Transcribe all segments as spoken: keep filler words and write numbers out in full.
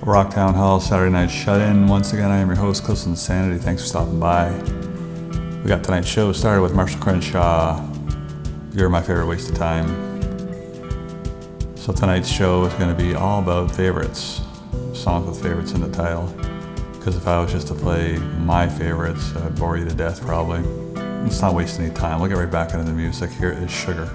Rocktown Hall Saturday Night Shut-In. Once again, I am your host, Close Insanity. Thanks for stopping by. We got tonight's show started with Marshall Crenshaw. You're my favorite waste of time. So tonight's show is going to be all about favorites. Songs with favorites in the title. Because if I was just to play my favorites, I'd bore you to death probably. Let's not waste any time. We'll get right back into the music. Here is Sugar.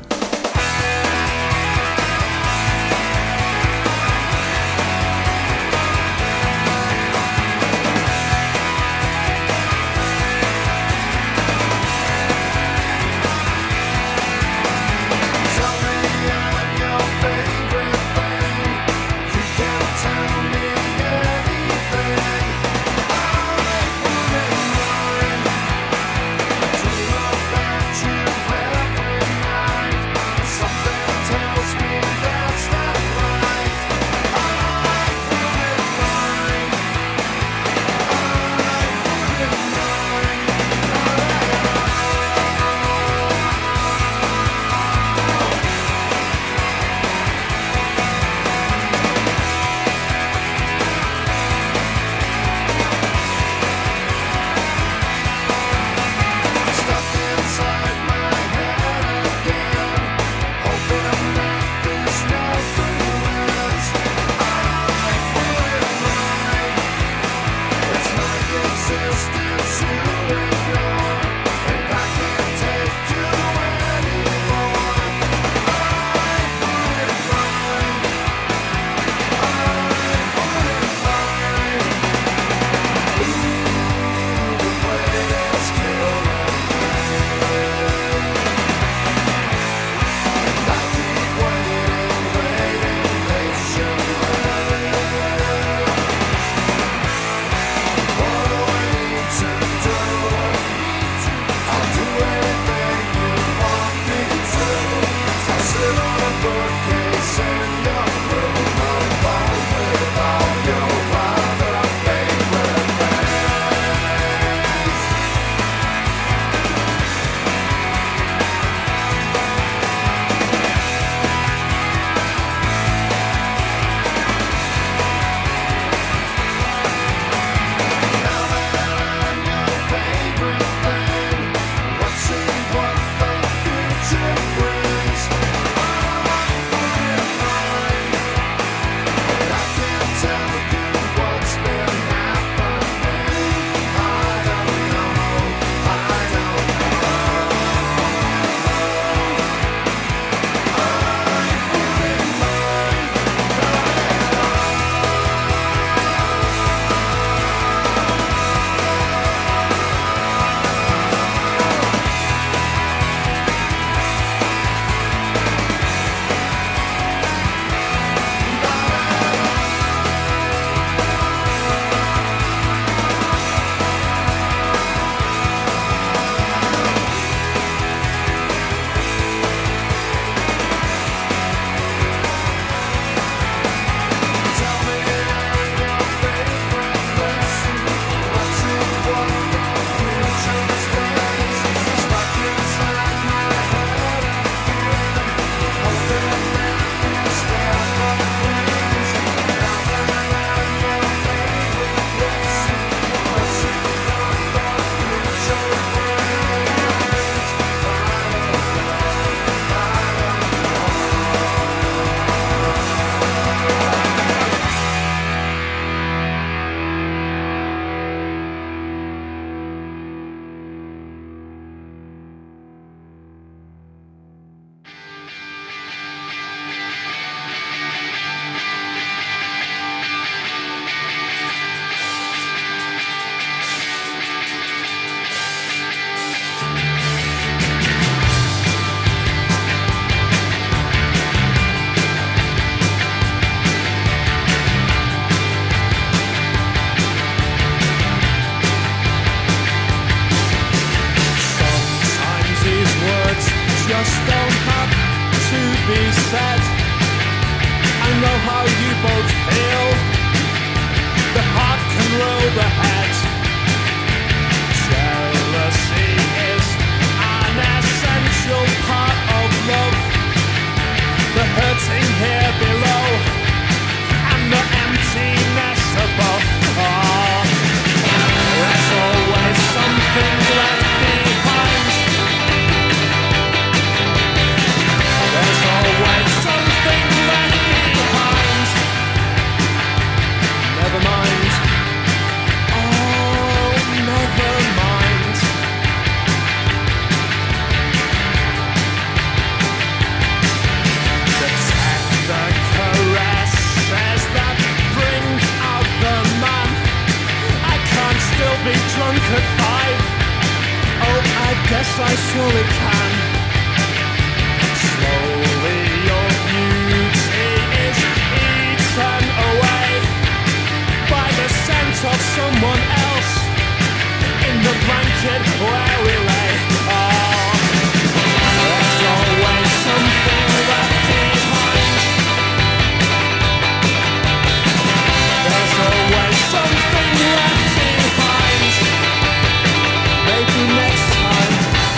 Hurting here below, and the emptiness be drunk at five. Oh, I guess I surely can. Slowly your beauty is eaten away by the scent of someone else in the blanket where we lay. Oh, there's always something left behind. There's always something left behind. Maybe next time.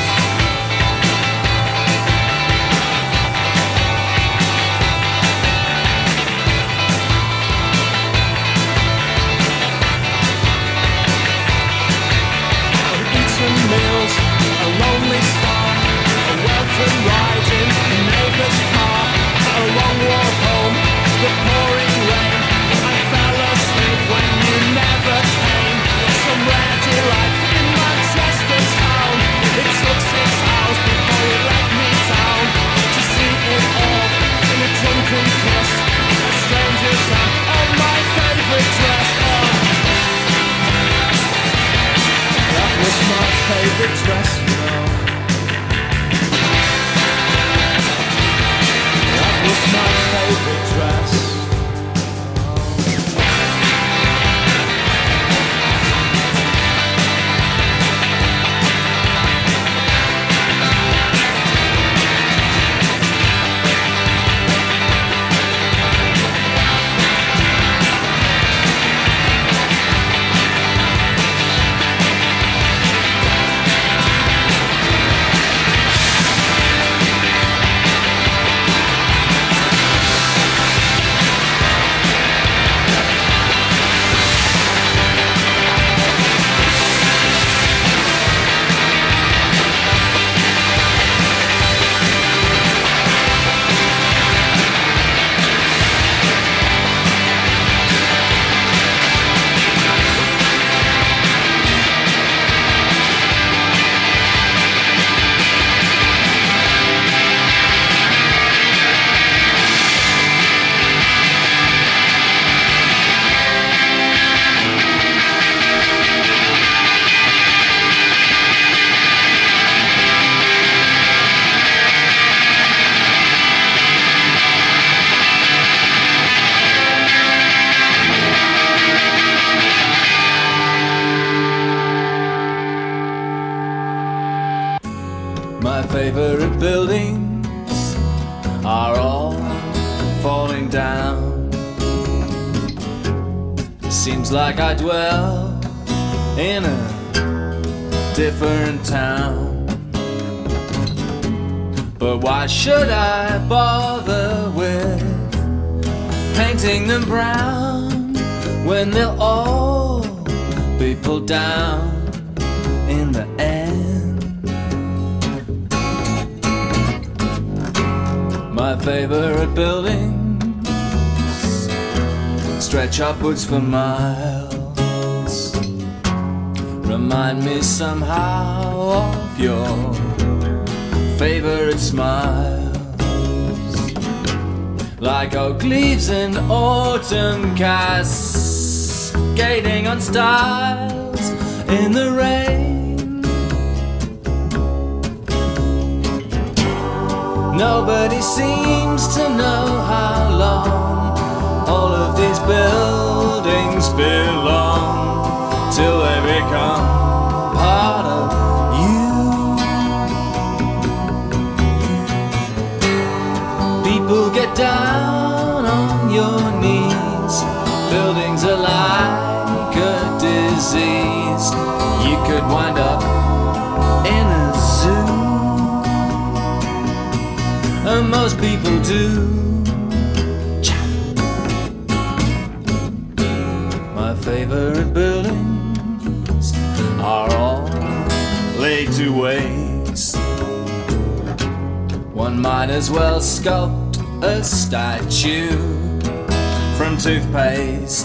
Eaten meals, a lonely star, a welcome ride in a neighbor's car, a long walk home, the pouring rain. I fell asleep when you never came. Some rare delight in Manchester town. It took six hours before you let me down to see it all in a drunken kiss. A stranger's hand on my favorite dress. Oh, that was my favorite dress, you know. That was my favorite dress. My favorite buildings are all falling down. Seems like I dwell in a different town. But why should I bother with painting them brown when they'll all be pulled down in the end? My favorite buildings stretch upwards for miles. Remind me somehow of your favorite smiles, like oak leaves in autumn cascading on stiles in the rain. Nobody seems to know how long all of these buildings belong till they become part of you. People get down on your knees. Buildings are like a disease. You could wind up in a zoo, and most people do. My favorite buildings are all laid to waste. One might as well sculpt a statue from toothpaste.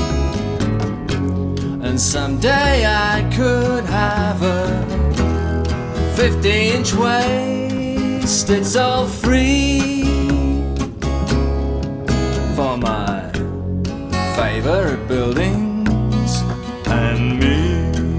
And someday I could have a fifty inch waist. It's all free for my favorite buildings and me.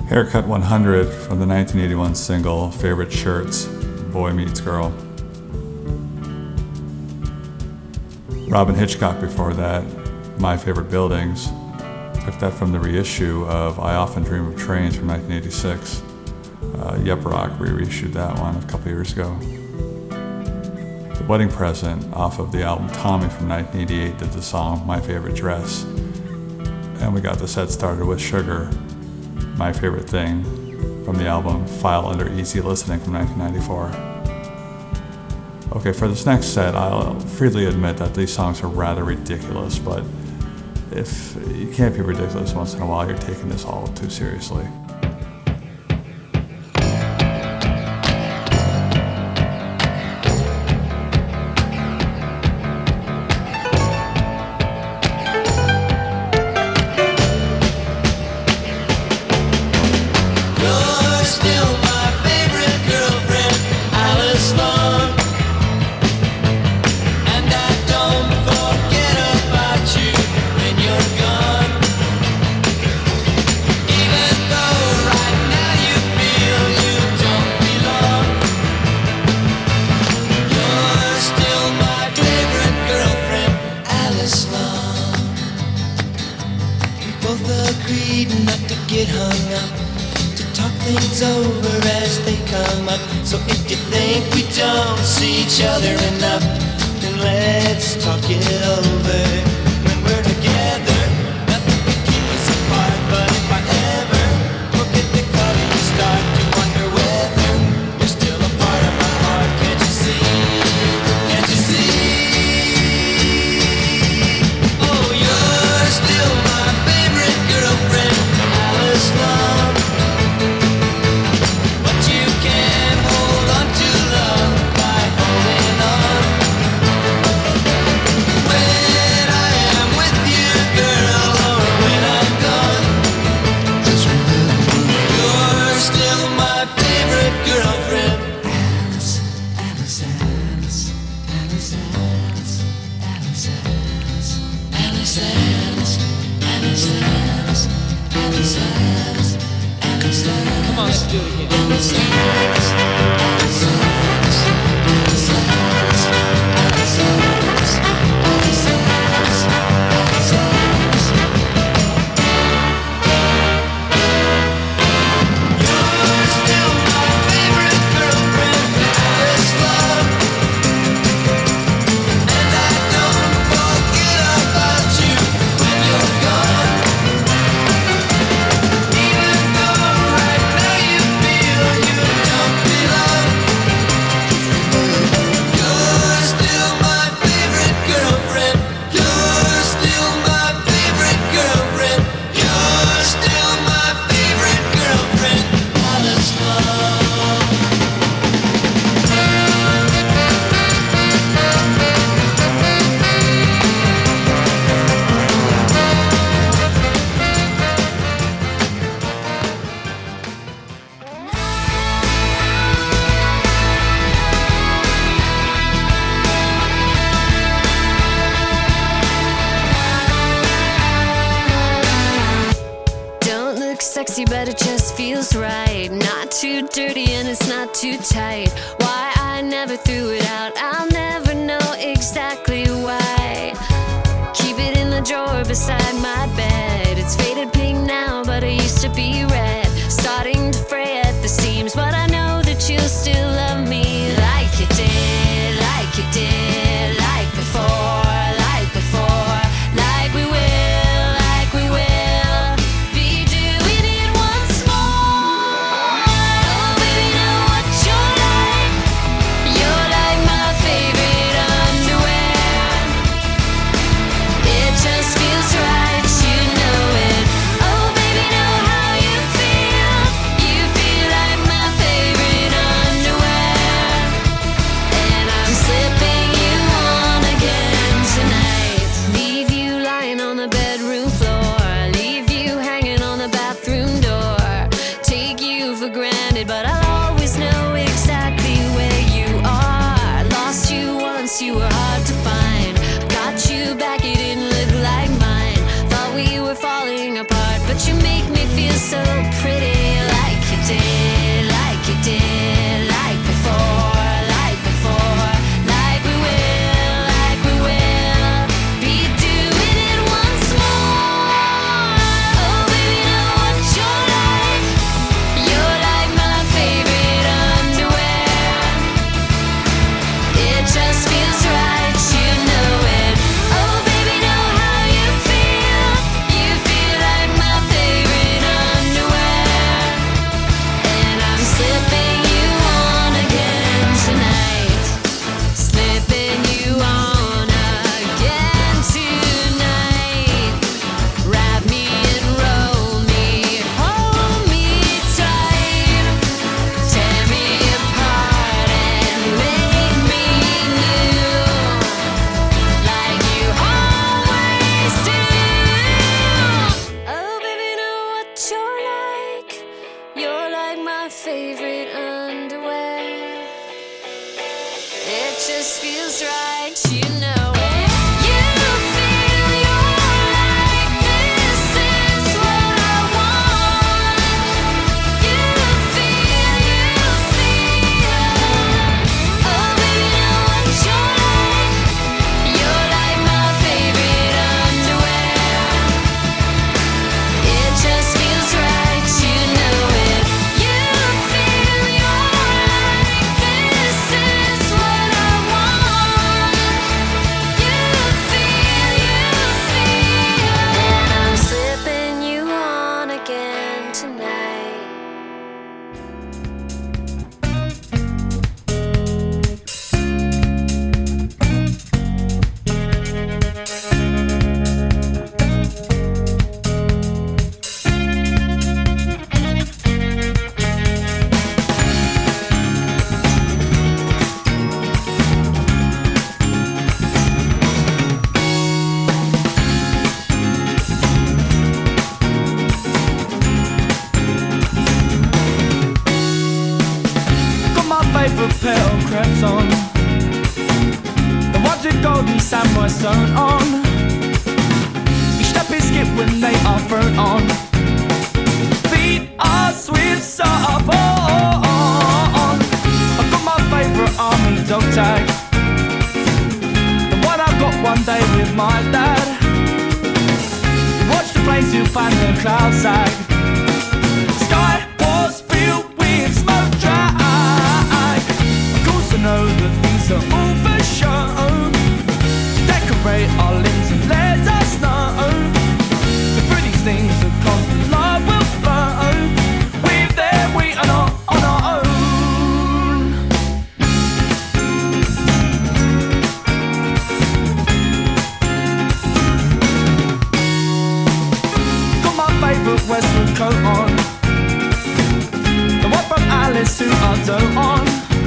Haircut one hundred from the nineteen eighty-one single Favorite Shirts, Boy Meets Girl. Robyn Hitchcock before that, My Favorite Buildings. Took that from the reissue of I Often Dream of Trains from nineteen eighty-six. Uh, Yep Rock reissued that one a couple years ago. The Wedding Present off of the album Tommy from nineteen eighty-eight did the song My Favorite Dress. And we got the set started with Sugar, My Favorite Thing, from the album File Under Easy Listening from nineteen ninety-four. Okay, for this next set, I'll freely admit that these songs are rather ridiculous, but if you can't be ridiculous once in a while, you're taking this all too seriously. Sexy, but it just feels right. Not too dirty and it's not too tight. Why I never threw it out, I'll never know exactly why. Keep it in the drawer beside my bed. It's faded pink now, but it used to be red. Starting to fray at the seams, but I know that you'll still love me like you did, like you did, like before, like before, like we will, like we will. Underwear. just feels right, you know it. You feel you're right, this is what I want. You feel, you feel, oh baby, know what you're like. You're like my favorite underwear. It just feels right, you know it. You feel you're right, this is what I want. You feel, you feel, and I'm slipping you on again tonight. Got my favourite pair of crepes on, the ones with golden samurai sewn on. Each step is skip when they are thrown on. Feet are swift up on. I've got my favourite army dog tag, the one I got one day with my dad. Watch the planes who find the clouds sag. Sky was filled with smoke drag. Of course I know that these are all for show. Decorate our limbs and let us know that through these things a constant love will flow. With them we are not on our own. Got my favourite Westwood coat on, the one from Alice who I dote on.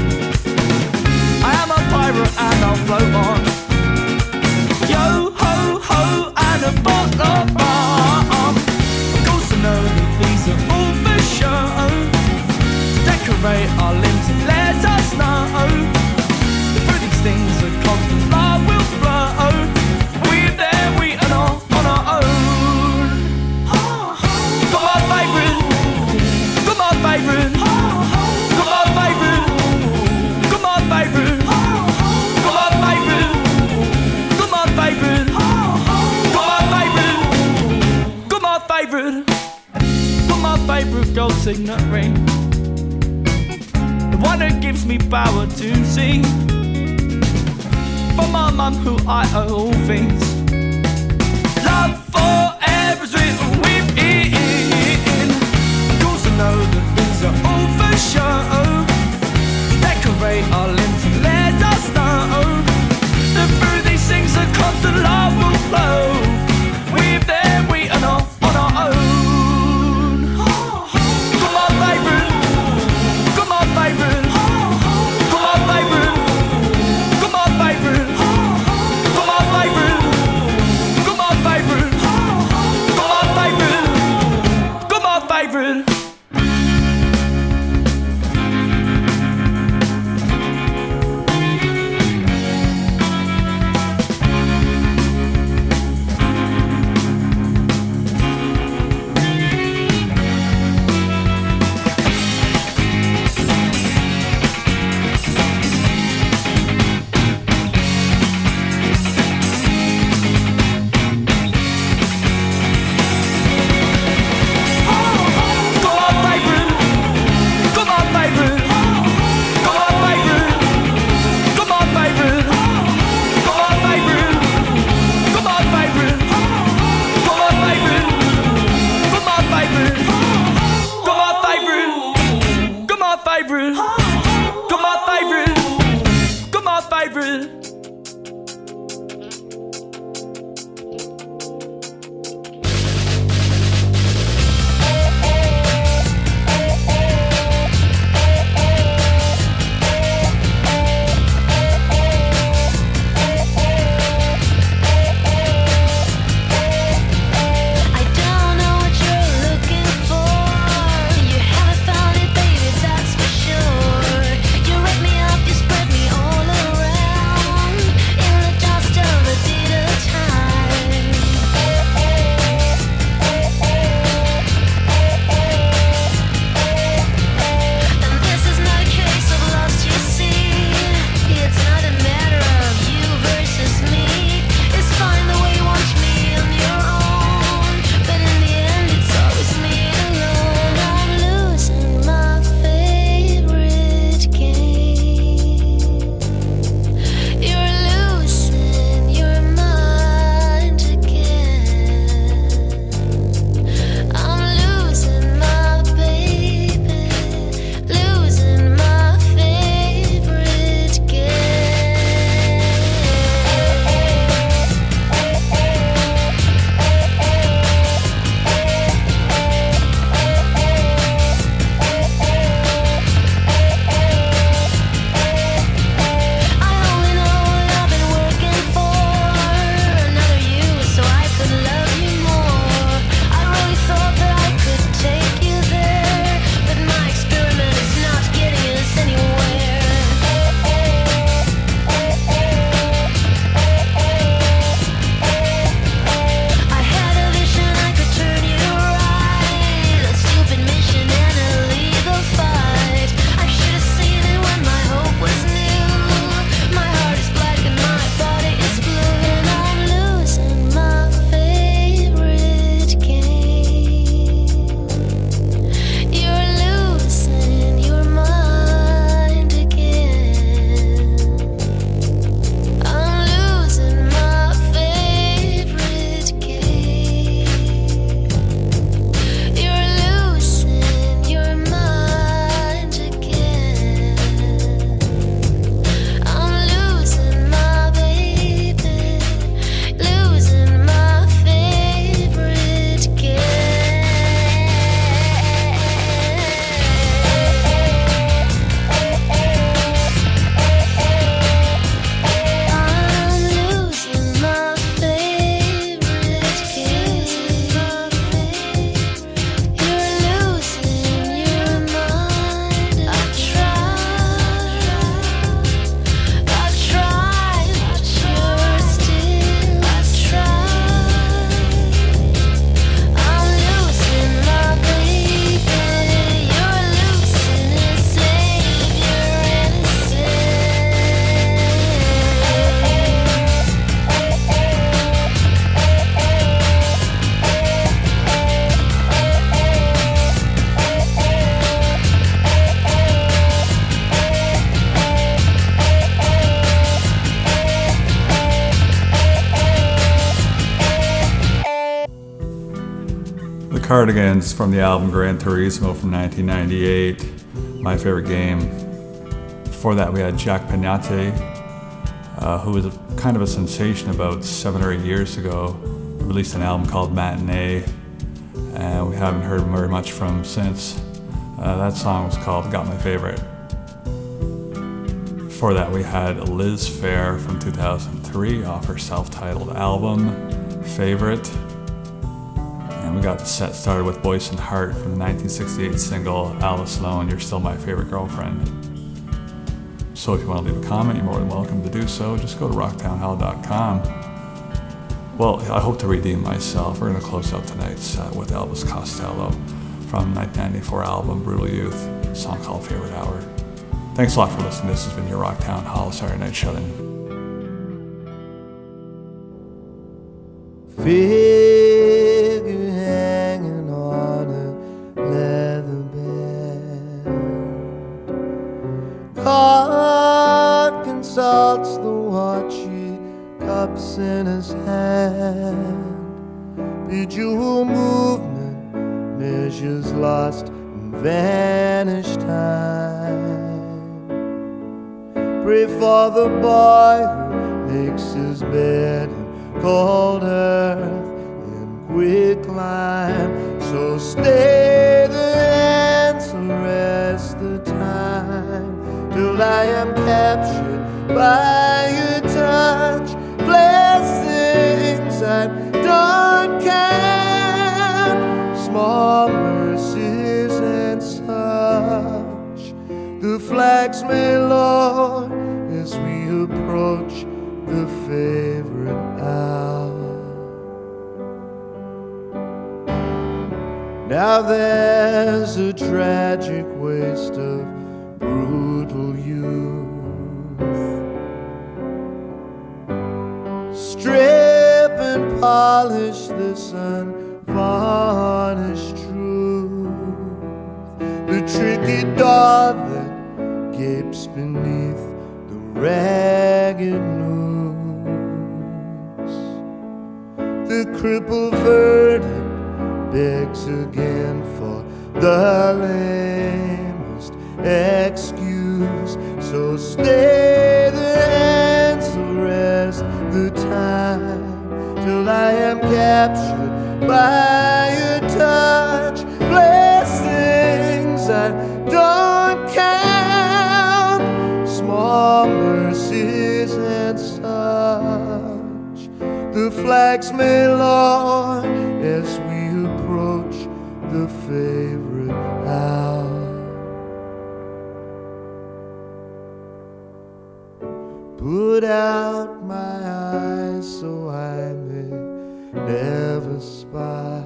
I am a pirate and I'll float on. Yo ho ho and a bottle of rum. Of course I know that these are all for show. Decorate our limbs and let us know that through these things a constant love will flow. With them we are not on our own. Got my favourite, got my favourite, got my favourite, got my favourite, got my favourite, got my favourite, got my favourite, got my favourite, got my favourite gold signet ring, the one that gives me power to sing. From my mum who I owe all things. Love forever's written within. Of course I know that these are all for show. Decorate our limbs and let us know that through these things a constant love will flow. With them we are not on our own. Got my favourite, got my favourite, got my favourite, got my favourite, got my favourite, got my favourite, Cardigans from the album Gran Turismo from nineteen ninety-eight, my favorite game. Before that we had Jack Peñate, uh, who was a, kind of a sensation about seven or eight years ago. He released an album called Matinee, and we haven't heard very much from him since. Uh, that song was called Got My Favorite. Before that we had Liz Phair from two thousand three off her self-titled album, Favorite. And we got the set started with Boyce and Hart from the nineteen sixty-eight single, Alice Sloan, You're Still My Favorite Girlfriend. So if you want to leave a comment, you're more than welcome to do so. Just go to rocktown hall dot com. Well, I hope to redeem myself. We're going to close out tonight's set with Elvis Costello from nineteen ninety-four album, Brutal Youth, a song called Favorite Hour. Thanks a lot for listening. This has been your Rocktown Hall Saturday Night Shut-In. Figure hanging on a leather bed. Card consults the watch, he cups in his hand. Bejeweled movement measures lost and vanished time. Pray for the boy who makes his bed in cold earth in quicklime. So stay the answer, rest the time, till I am captured by your touch. Blessings that don't count, small mercies and such. The flags may lower as we approach the favorite hour. Now there's a tragic waste of brutal youth. Strip and polish this unvarnished truth. The tricky door that gapes beneath the ragged noose. The crippled verdict begs again for the lamest excuse. So stay the answer, rest the time, till I am captured by your touch. Blessings that don't count, small mercies and such. The flags may lower as we approach the favorite hour. Put out my eyes so I may never spy.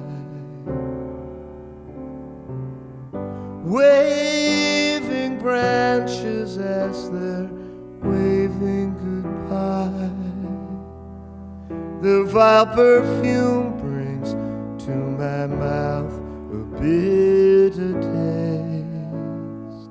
Waving branches as they're waving goodbye. The vile perfume brings to my mouth a bitter taste.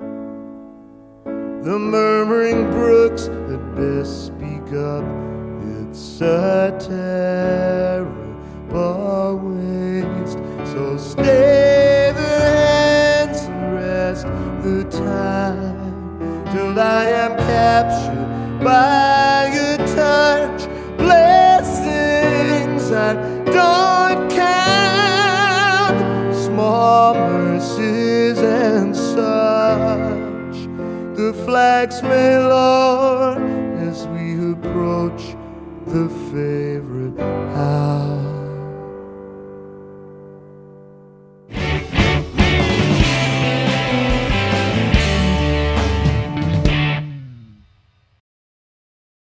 The murmuring brooks that best speak up, it's a terrible waste. So stay the hands and rest the time, till I am captured by your touch. Blessings that don't count, small mercies and such. The flags may lower as we approach the favorite hour.